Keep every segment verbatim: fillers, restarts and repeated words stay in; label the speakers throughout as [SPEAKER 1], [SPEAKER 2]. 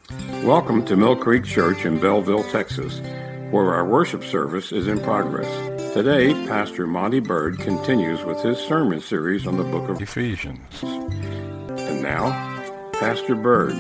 [SPEAKER 1] Welcome to Mill Creek Church in Belleville, Texas, where our worship service is in progress. Today, Pastor Monty Bird continues with his sermon series on the book of Ephesians. And now, Pastor Bird.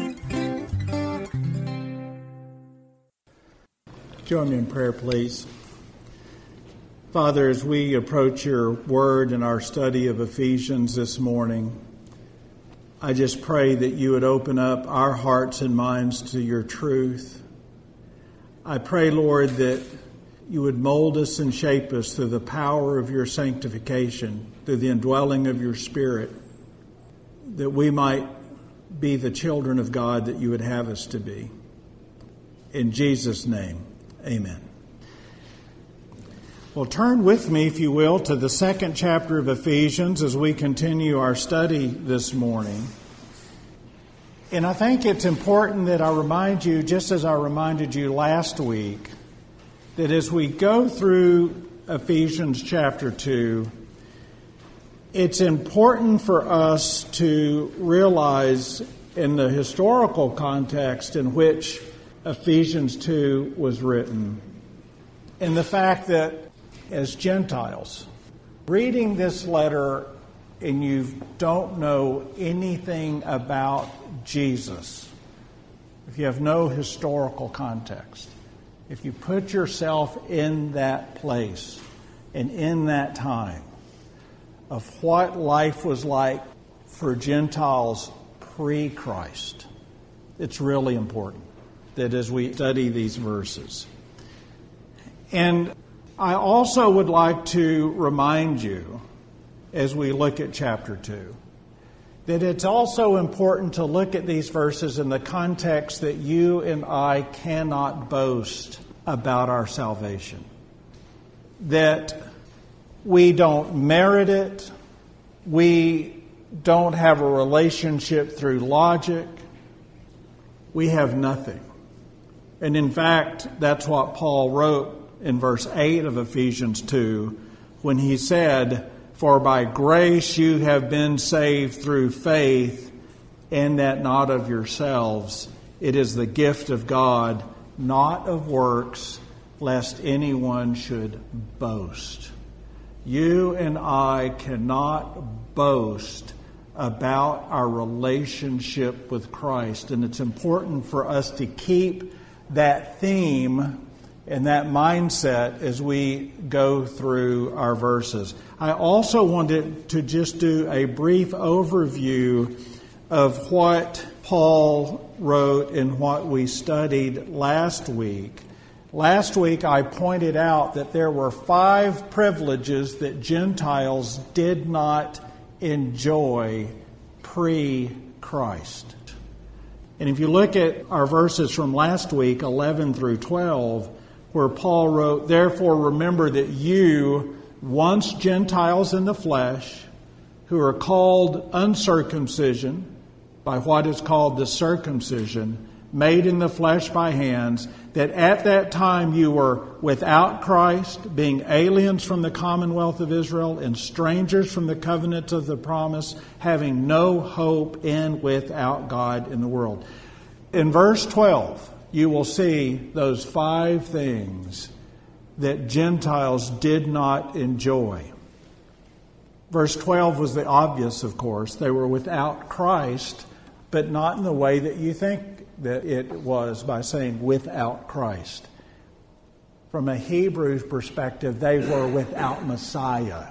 [SPEAKER 2] Join me in prayer, please. Father, as we approach your word in our study of Ephesians this morning, I just pray that you would open up our hearts and minds to your truth. I pray, Lord, that you would mold us and shape us through the power of your sanctification, through the indwelling of your Spirit, that we might be the children of God that you would have us to be. In Jesus' name, amen. Well, turn with me, if you will, to the second chapter of Ephesians as we continue our study this morning. And I think it's important that I remind you, just as I reminded you last week, that as we go through Ephesians chapter two, it's important for us to realize in the historical context in which Ephesians two was written, and the fact that as Gentiles, reading this letter and you don't know anything about Jesus, if you have no historical context, if you put yourself in that place and in that time of what life was like for Gentiles pre-Christ, it's really important that as we study these verses. And I also would like to remind you, as we look at chapter two, that it's also important to look at these verses in the context that you and I cannot boast about our salvation. That we don't merit it, we don't have a relationship through logic, we have nothing. And in fact, that's what Paul wrote in verse eight of Ephesians two, when he said, "For by grace you have been saved through faith, and that not of yourselves. It is the gift of God, not of works, lest anyone should boast." You and I cannot boast about our relationship with Christ, and it's important for us to keep that theme and that mindset as we go through our verses. I also wanted to just do a brief overview of what Paul wrote and what we studied last week. Last week I pointed out that there were five privileges that Gentiles did not enjoy pre-Christ. And if you look at our verses from last week, eleven through twelve, where Paul wrote, "Therefore remember that you, once Gentiles in the flesh, who are called uncircumcision by what is called the circumcision, made in the flesh by hands, that at that time you were without Christ, being aliens from the commonwealth of Israel and strangers from the covenants of the promise, having no hope in without God in the world." In verse twelve, you will see those five things that Gentiles did not enjoy. Verse twelve was the obvious, of course. They were without Christ, but not in the way that you think that it was by saying without Christ. From a Hebrew perspective, they were without Messiah.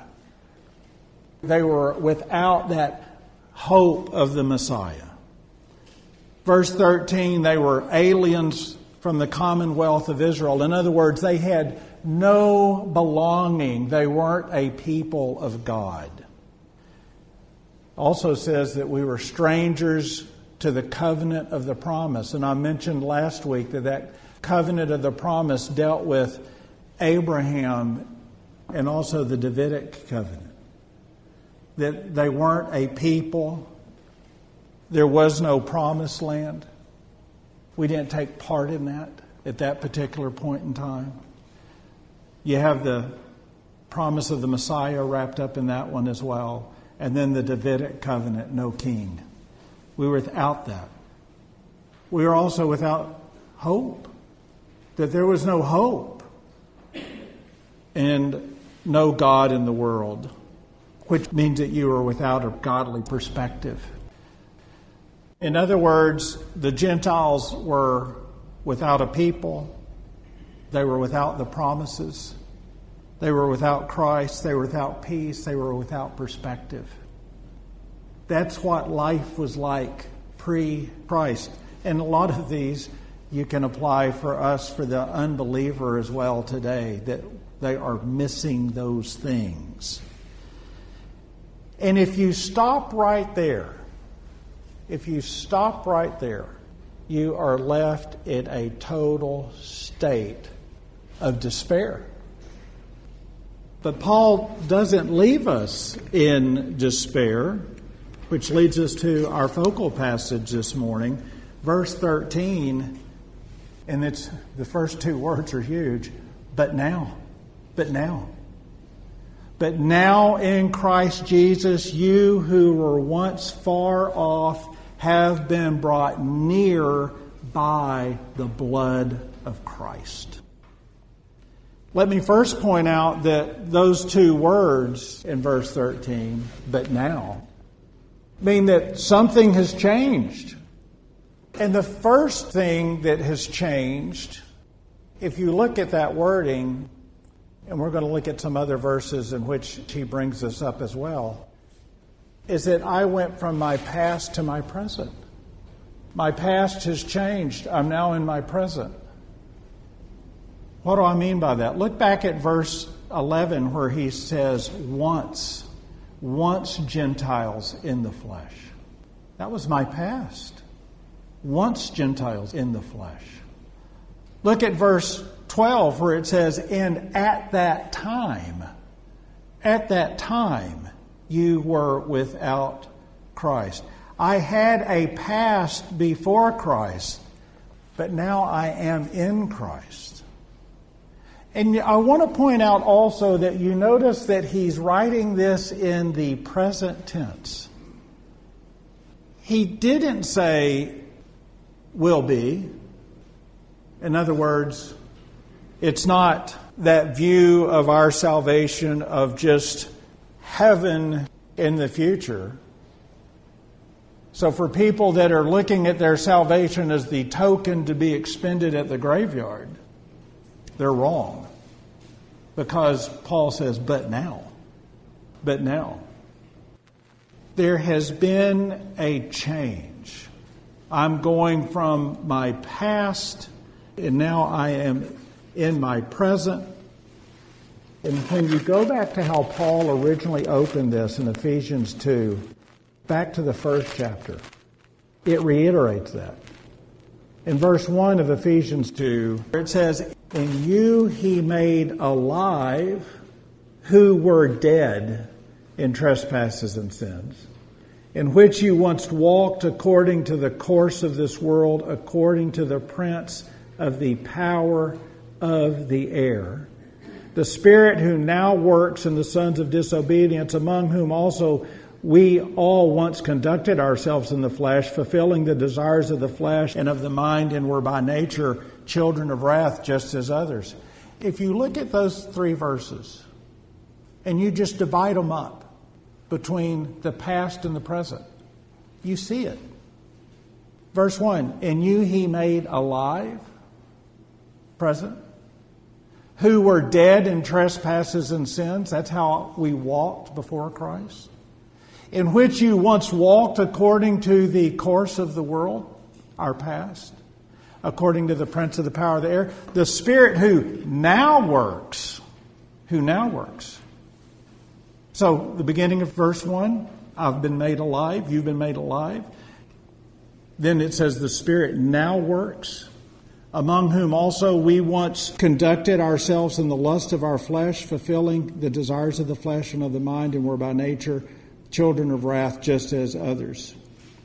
[SPEAKER 2] They were without that hope of the Messiah. Verse thirteen, they were aliens from the commonwealth of Israel. In other words, they had no belonging. They weren't a people of God. Also says that we were strangers to the covenant of the promise. And I mentioned last week that that covenant of the promise dealt with Abraham and also the Davidic covenant. That they weren't a people. There was no promised land. We didn't take part in that at that particular point in time. You have the promise of the Messiah wrapped up in that one as well. And then the Davidic covenant, no king. We were without that. we were also without hope, that there was no hope and no God in the world, which means that you were without a godly perspective. In other words, the Gentiles were without a people. They were without the promises. They were without Christ. They were without peace. They were without perspective. That's what life was like pre-Christ. And a lot of these you can apply for us, for the unbeliever as well today, that they are missing those things. And if you stop right there, if you stop right there, you are left in a total state of despair. But Paul doesn't leave us in despair, which leads us to our focal passage this morning, verse thirteen, and it's the first two words are huge. But now, but now. But now in Christ Jesus, you who were once far off have been brought near by the blood of Christ. Let me first point out that those two words in verse thirteen, but now, mean that something has changed. And the first thing that has changed, if you look at that wording, and we're going to look at some other verses in which he brings this up as well, is that I went from my past to my present. My past has changed. I'm now in my present. What do I mean by that? Look back at verse eleven where he says, once, once Gentiles in the flesh. That was my past. Once Gentiles in the flesh. Look at verse twelve where it says, and at that time, at that time, you were without Christ. I had a past before Christ, but now I am in Christ. And I want to point out also that you notice that he's writing this in the present tense. He didn't say will be. In other words, it's not that view of our salvation of just heaven in the future. So for people that are looking at their salvation as the token to be expended at the graveyard, they're wrong. Because Paul says, but now. But now. There has been a change. I'm going from my past, and now I am in my present. And when you go back to how Paul originally opened this in Ephesians two, back to the first chapter, it reiterates that. In verse one of Ephesians two, it says, in you he made alive who were dead in trespasses and sins, in which you once walked according to the course of this world, according to the prince of the power of the air, the spirit who now works in the sons of disobedience, among whom also we all once conducted ourselves in the flesh, fulfilling the desires of the flesh and of the mind, and were by nature children of wrath, just as others. If you look at those three verses and you just divide them up between the past and the present, you see it. Verse one, in you he made alive, present, who were dead in trespasses and sins. That's how we walked before Christ. In which you once walked according to the course of the world, our past, according to the prince of the power of the air, the spirit who now works, who now works. So the beginning of verse one, I've been made alive, you've been made alive. Then it says the spirit now works, among whom also we once conducted ourselves in the lust of our flesh, fulfilling the desires of the flesh and of the mind, and were by nature children of wrath, just as others.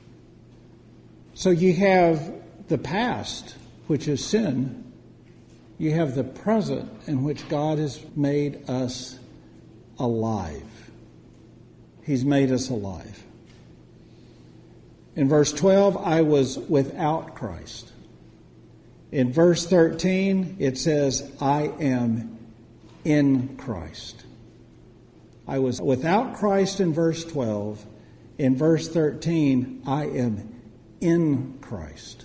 [SPEAKER 2] So you have the past, which is sin. You have the present, in which God has made us alive. He's made us alive. In verse twelve, I was without Christ. In verse thirteen, it says, I am in Christ. I was without Christ in verse twelve. In verse thirteen, I am in Christ.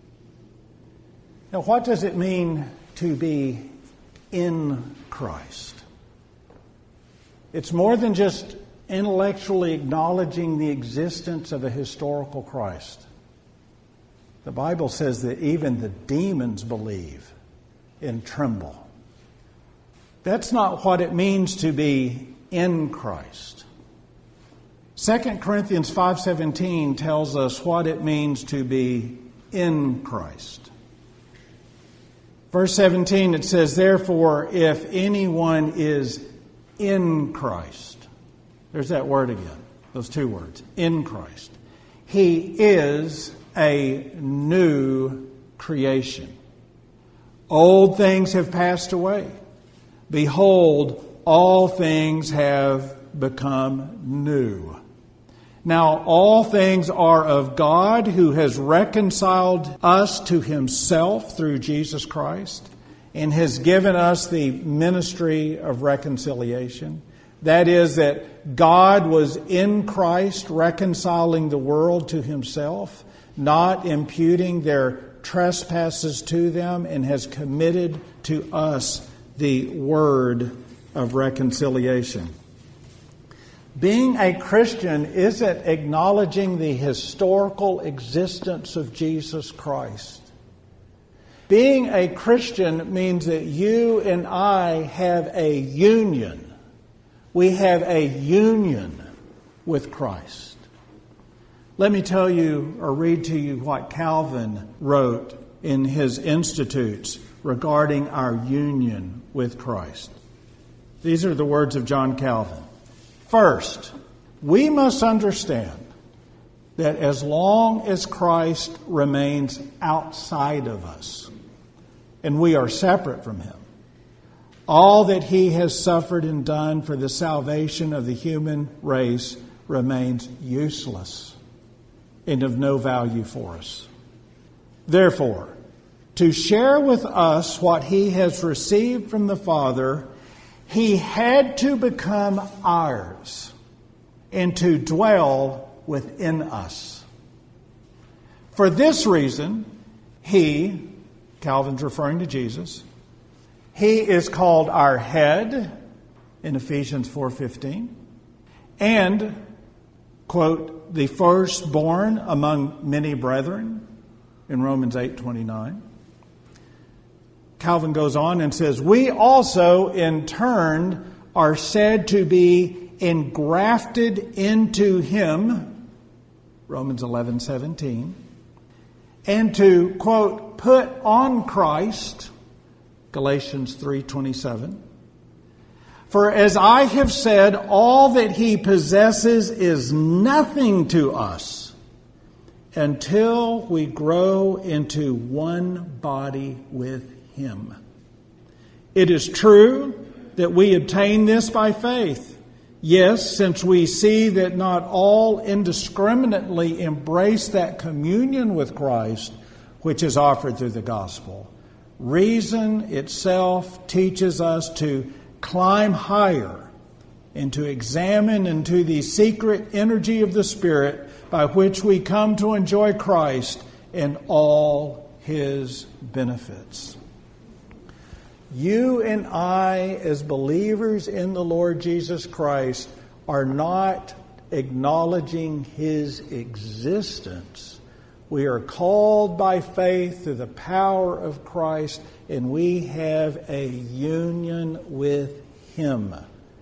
[SPEAKER 2] Now, what does it mean to be in Christ? It's more than just intellectually acknowledging the existence of a historical Christ. The Bible says that even the demons believe and tremble. That's not what it means to be in Christ. Second Corinthians five seventeen tells us what it means to be in Christ. Verse seventeen, it says, therefore, if anyone is in Christ. There's that word again, those two words, in Christ. He is a new creation. Old things have passed away. Behold, all things have become new. Now, all things are of God, who has reconciled us to himself through Jesus Christ and has given us the ministry of reconciliation. That is, that God was in Christ reconciling the world to himself, not imputing their trespasses to them, and has committed to us the word of reconciliation. Being a Christian isn't acknowledging the historical existence of Jesus Christ. Being a Christian means that you and I have a union. We have a union with Christ. Let me tell you or read to you what Calvin wrote in his Institutes regarding our union with Christ. These are the words of John Calvin. First, we must understand that as long as Christ remains outside of us and we are separate from him, all that he has suffered and done for the salvation of the human race remains useless and of no value for us. Therefore, to share with us what he has received from the Father, he had to become ours and to dwell within us. For this reason, he, Calvin's referring to Jesus, he is called our head in Ephesians four fifteen, and, quote, the firstborn among many brethren in Romans eight twenty-nine. Calvin goes on and says, we also in turn are said to be engrafted into him, Romans eleven seventeen, and to, quote, put on Christ, Galatians three twenty-seven. For as I have said, all that he possesses is nothing to us until we grow into one body with him. It is true that we obtain this by faith. Yes, since we see that not all indiscriminately embrace that communion with Christ which is offered through the gospel. Reason itself teaches us to climb higher and to examine into the secret energy of the Spirit by which we come to enjoy Christ and all his benefits. You and I, as believers in the Lord Jesus Christ, are not acknowledging his existence. We are called by faith through the power of Christ, and we have a union with him.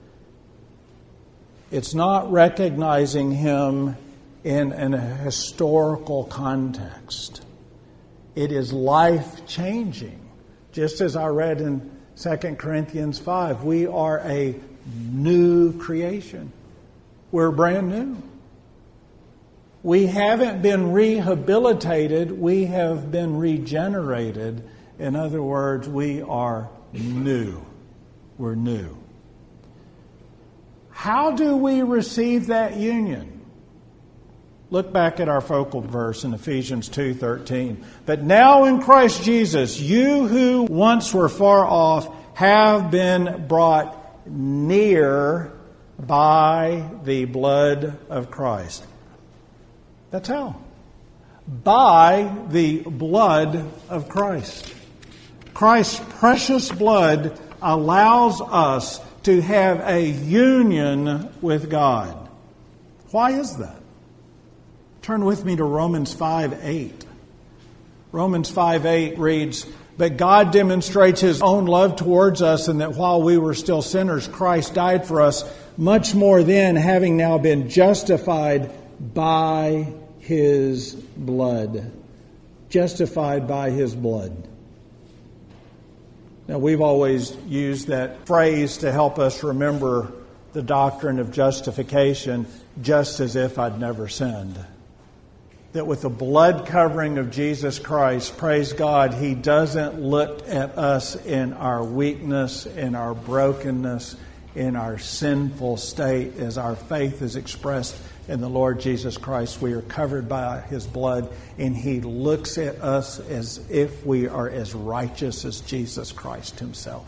[SPEAKER 2] It's not recognizing him in, in a historical context. It is life-changing. Just as I read in Second Corinthians five, we are a new creation. We're brand new. We haven't been rehabilitated, we have been regenerated. In other words, we are new. We're new. How do we receive that union? Look back at our focal verse in Ephesians two thirteen. But now in Christ Jesus, you who once were far off have been brought near by the blood of Christ. That's how. By the blood of Christ. Christ's precious blood allows us to have a union with God. Why is that? Turn with me to Romans five eight. Romans five eight reads, But God demonstrates His own love towards us in that while we were still sinners, Christ died for us. Much more then, having now been justified by His blood. Justified by His blood. Now, we've always used that phrase to help us remember the doctrine of justification, just as if I'd never sinned. That with the blood covering of Jesus Christ, praise God, He doesn't look at us in our weakness, in our brokenness, in our sinful state. As our faith is expressed in the Lord Jesus Christ, we are covered by His blood, and He looks at us as if we are as righteous as Jesus Christ Himself.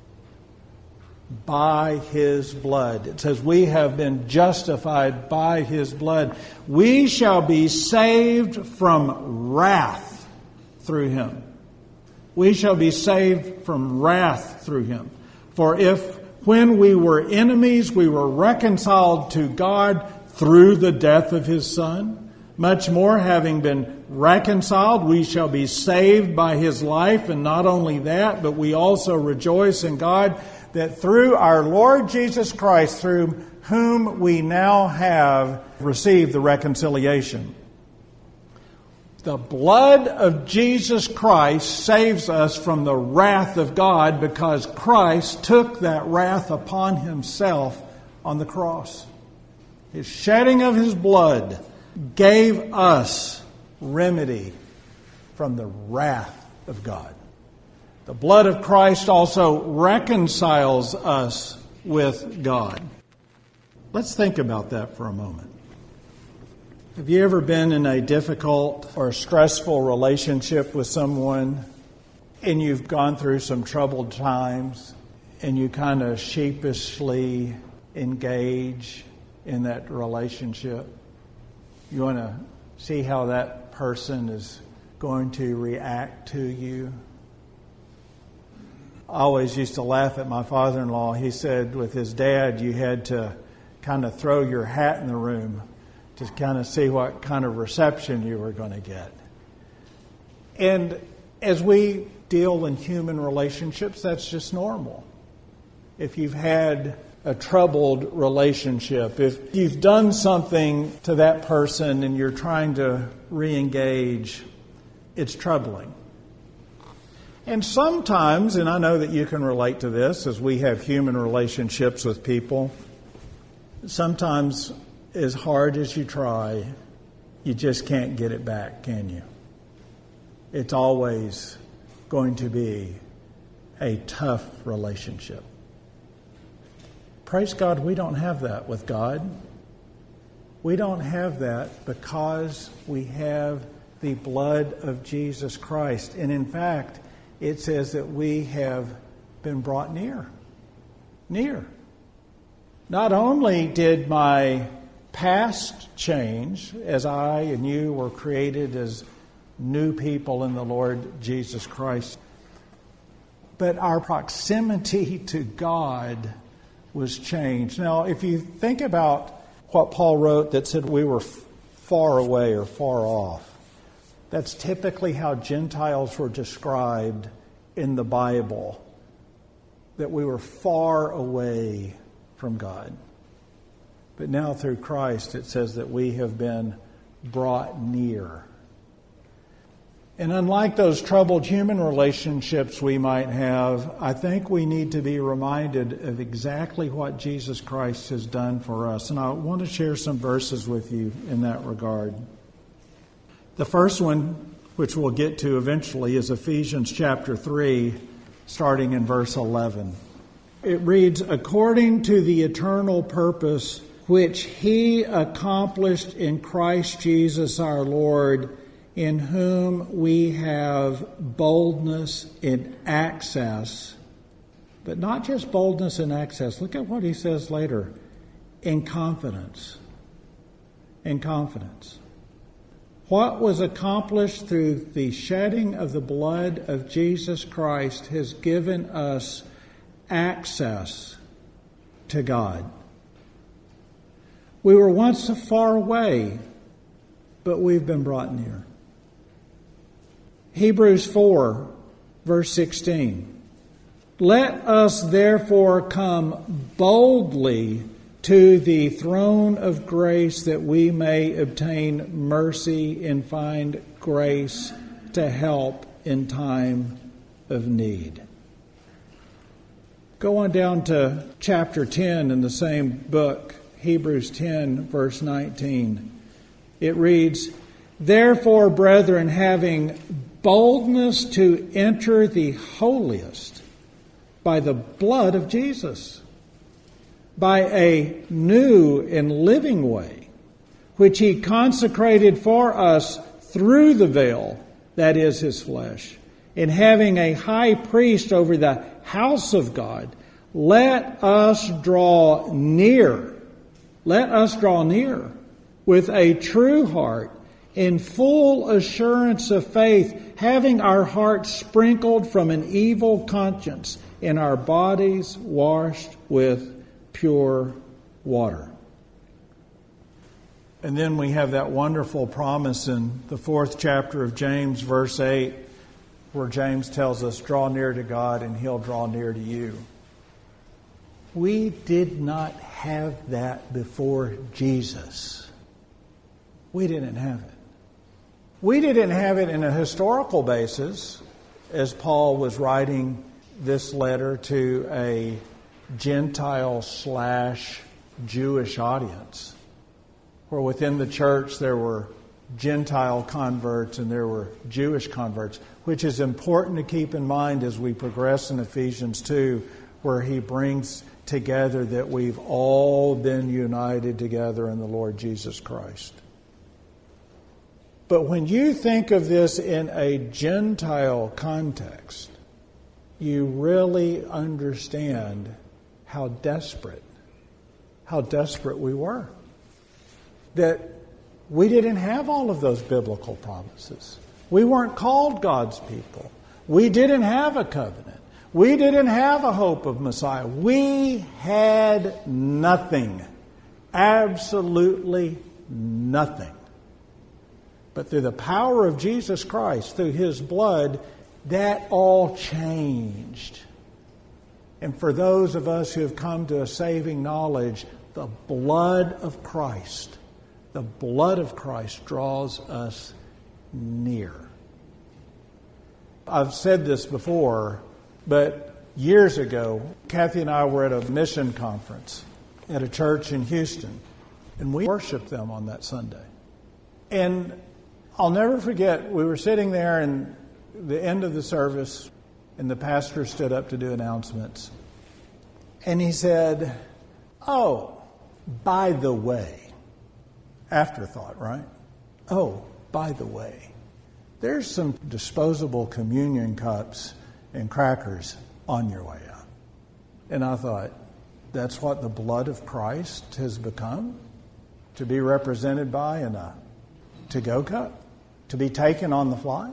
[SPEAKER 2] By His blood. It says we have been justified by His blood. We shall be saved from wrath through Him. We shall be saved from wrath through Him. For if when we were enemies, we were reconciled to God through the death of His Son, much more, having been reconciled, we shall be saved by His life. And not only that, but we also rejoice in God that through our Lord Jesus Christ, through whom we now have received the reconciliation. The blood of Jesus Christ saves us from the wrath of God because Christ took that wrath upon Himself on the cross. His shedding of His blood gave us remedy from the wrath of God. The blood of Christ also reconciles us with God. Let's think about that for a moment. Have you ever been in a difficult or stressful relationship with someone and you've gone through some troubled times and you kind of sheepishly engage in that relationship? You want to see how that person is going to react to you? I always used to laugh at my father-in-law. He said with his dad, you had to kind of throw your hat in the room to kind of see what kind of reception you were going to get. And as we deal in human relationships, that's just normal. If you've had a troubled relationship, if you've done something to that person and you're trying to re-engage, it's troubling. And sometimes, and I know that you can relate to this as we have human relationships with people, sometimes as hard as you try, you just can't get it back, can you? It's always going to be a tough relationship. Praise God, we don't have that with God. We don't have that because we have the blood of Jesus Christ. And in fact, it says that we have been brought near. Near. Not only did my past change as I and you were created as new people in the Lord Jesus Christ, but our proximity to God was changed. Now, if you think about what Paul wrote that said we were far away or far off, that's typically how Gentiles were described in the Bible, that we were far away from God. But now through Christ, it says that we have been brought near. And unlike those troubled human relationships we might have, I think we need to be reminded of exactly what Jesus Christ has done for us. And I want to share some verses with you in that regard. The first one, which we'll get to eventually, is Ephesians chapter three, starting in verse eleven. It reads, "According to the eternal purpose which he accomplished in Christ Jesus our Lord, in whom we have boldness in access. But not just boldness in access. Look at what he says later. In confidence. In confidence. What was accomplished through the shedding of the blood of Jesus Christ has given us access to God. We were once far away, but we've been brought near. Hebrews four, verse sixteen. Let us therefore come boldly to the throne of grace, that we may obtain mercy and find grace to help in time of need. Go on down to chapter ten in the same book, Hebrews ten, verse nineteen. It reads, Therefore, brethren, having boldness to enter the holiest by the blood of Jesus, by a new and living way, which he consecrated for us through the veil, that is his flesh, and having a high priest over the house of God, let us draw near, let us draw near with a true heart, in full assurance of faith, having our hearts sprinkled from an evil conscience, and our bodies washed with pure water. And then we have that wonderful promise in the fourth chapter of James, verse eight, where James tells us, draw near to God and he'll draw near to you. We did not have that before Jesus. We didn't have it. We didn't have it in a historical basis, as Paul was writing this letter to a Gentile slash Jewish audience, where within the church there were Gentile converts and there were Jewish converts, which is important to keep in mind as we progress in Ephesians two, where he brings together that we've all been united together in the Lord Jesus Christ. But when you think of this in a Gentile context, you really understand how desperate, how desperate we were. That we didn't have all of those biblical promises. We weren't called God's people. We didn't have a covenant. We didn't have a hope of Messiah. We had nothing. Absolutely nothing. But through the power of Jesus Christ, through his blood, that all changed. And for those of us who have come to a saving knowledge, the blood of Christ, the blood of Christ draws us near. I've said this before, but years ago, Kathy and I were at a mission conference at a church in Houston, and we worshiped them on that Sunday. And I'll never forget, we were sitting there and the end of the service, and the pastor stood up to do announcements. And he said, oh, by the way, afterthought, right? Oh, by the way, there's some disposable communion cups and crackers on your way out. And I thought, that's what the blood of Christ has become? To be represented by in a to-go cup? To be taken on the fly?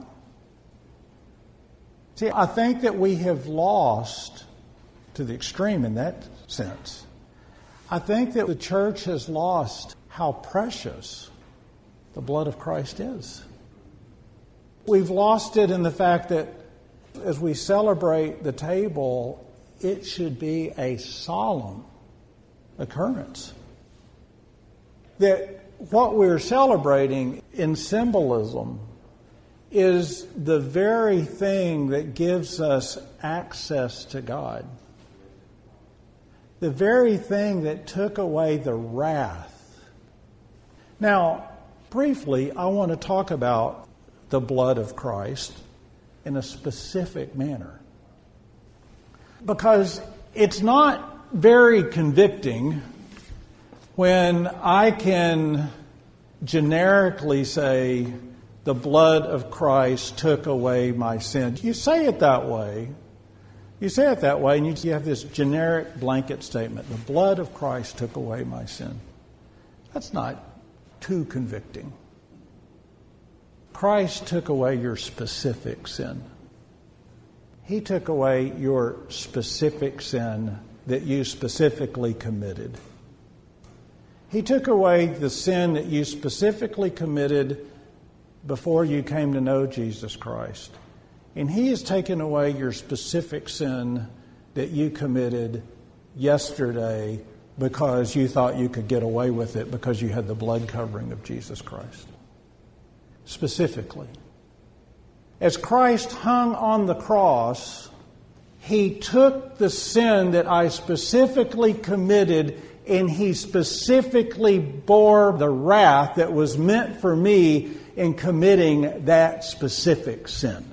[SPEAKER 2] See, I think that we have lost, to the extreme in that sense, I think that the church has lost how precious the blood of Christ is. We've lost it in the fact that as we celebrate the table, it should be a solemn occurrence. That what we're celebrating in symbolism is the very thing that gives us access to God. The very thing that took away the wrath. Now, briefly, I want to talk about the blood of Christ in a specific manner. Because it's not very convicting When I can generically say, the blood of Christ took away my sin. You say it that way. You say it that way, and you have this generic blanket statement. The blood of Christ took away my sin. That's not too convicting. Christ took away your specific sin. He took away your specific sin that you specifically committed. He took away the sin that you specifically committed before you came to know Jesus Christ. And He has taken away your specific sin that you committed yesterday because you thought you could get away with it because you had the blood covering of Jesus Christ. Specifically. As Christ hung on the cross, He took the sin that I specifically committed and He specifically bore the wrath that was meant for me in committing that specific sin.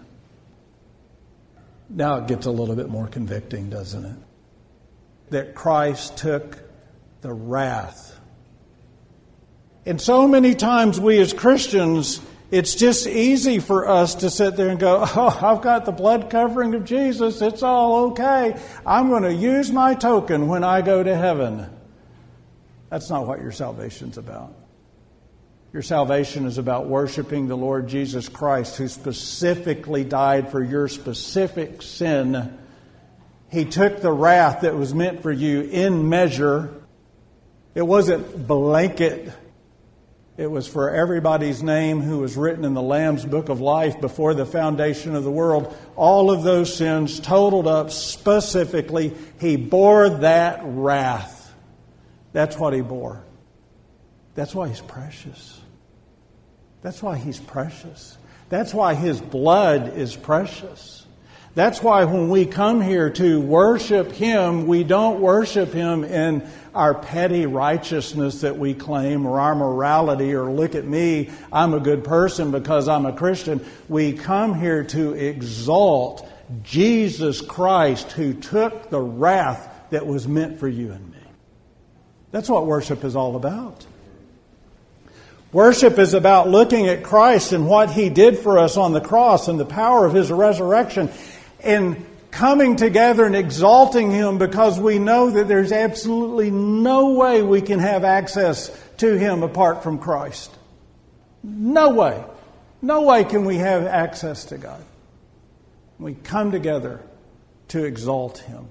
[SPEAKER 2] Now it gets a little bit more convicting, doesn't it? That Christ took the wrath. And so many times we as Christians, it's just easy for us to sit there and go, oh, I've got the blood covering of Jesus. It's all okay. I'm going to use my token when I go to heaven. That's not what your salvation's about. Your salvation is about worshiping the Lord Jesus Christ, who specifically died for your specific sin. He took the wrath that was meant for you in measure. It wasn't blanket. It was for everybody's name who was written in the Lamb's Book of Life before the foundation of the world. All of those sins totaled up specifically. He bore that wrath. That's what He bore. That's why He's precious. That's why He's precious. That's why His blood is precious. That's why when we come here to worship Him, we don't worship Him in our petty righteousness that we claim, or our morality, or look at me, I'm a good person because I'm a Christian. We come here to exalt Jesus Christ, who took the wrath that was meant for you and me. That's what worship is all about. Worship is about looking at Christ and what He did for us on the cross and the power of His resurrection, and coming together and exalting Him because we know that there's absolutely no way we can have access to Him apart from Christ. No way. No way can we have access to God. We come together to exalt Him.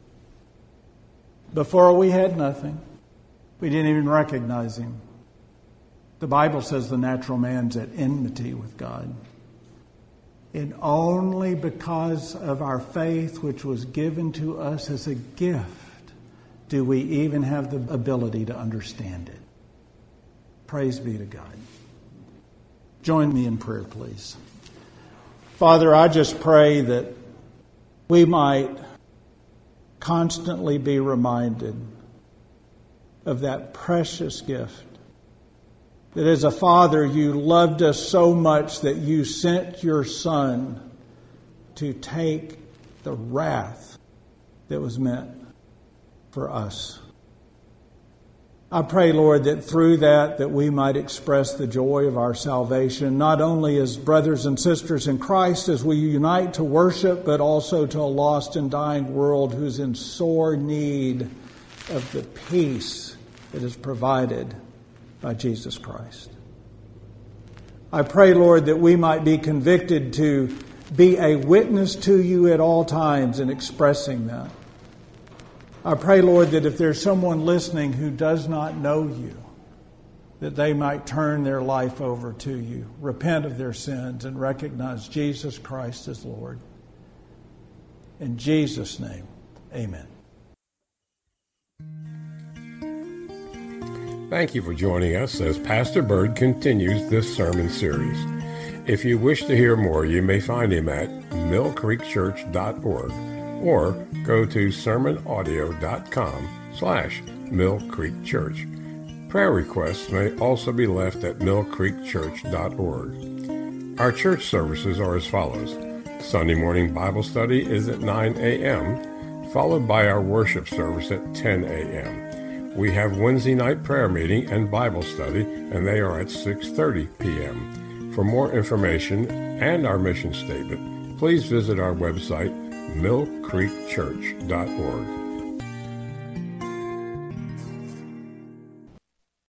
[SPEAKER 2] Before we had nothing. We didn't even recognize Him. The Bible says the natural man's at enmity with God. And only because of our faith, which was given to us as a gift, do we even have the ability to understand it. Praise be to God. Join me in prayer, please. Father, I just pray that we might constantly be reminded of that precious gift. That as a Father, You loved us so much that You sent Your Son to take the wrath that was meant for us. I pray, Lord, that through that, that we might express the joy of our salvation, not only as brothers and sisters in Christ as we unite to worship, but also to a lost and dying world who's in sore need of the peace that is provided by Jesus Christ. I pray, Lord, that we might be convicted to be a witness to You at all times in expressing that. I pray, Lord, that if there's someone listening who does not know You, that they might turn their life over to You, repent of their sins, and recognize Jesus Christ as Lord. In Jesus' name, amen.
[SPEAKER 1] Thank you for joining us as Pastor Bird continues this sermon series. If you wish to hear more, you may find him at mill creek church dot org or go to sermon audio dot com slash mill creek church. Prayer requests may also be left at mill creek church dot org. Our church services are as follows. Sunday morning Bible study is at nine a.m., followed by our worship service at ten a.m. We have Wednesday night prayer meeting and Bible study, and they are at six thirty p.m. For more information and our mission statement, please visit our website, mill creek church dot org.